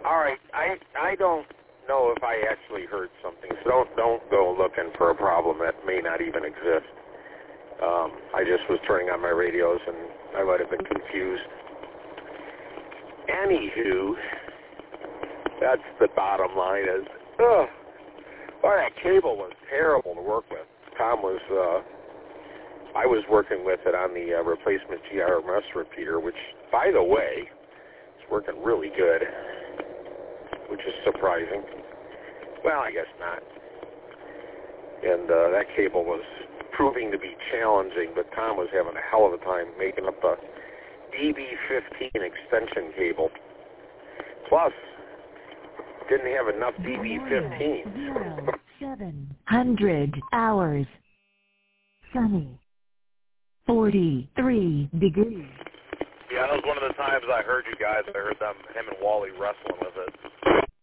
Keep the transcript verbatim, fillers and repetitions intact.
All right, I I don't know if I actually heard something, so don't don't go looking for a problem that may not even exist. Um, I just was turning on my radios, and I might have been confused. Anywho, that's the bottom line. Is ugh, well, that cable was terrible to work with. Tom was. Uh, I was working with it on the uh, replacement G R M S repeater, which, by the way, is working really good, which is surprising. Well, I guess not. And uh, that cable was proving to be challenging, but Tom was having a hell of a time making up a D B fifteen extension cable. Plus, didn't have enough D B fifteen. Zero, seven hundred hours. Sunny. forty-three degrees. Yeah, that was one of the times I heard you guys. I heard them, him and Wally wrestling with it.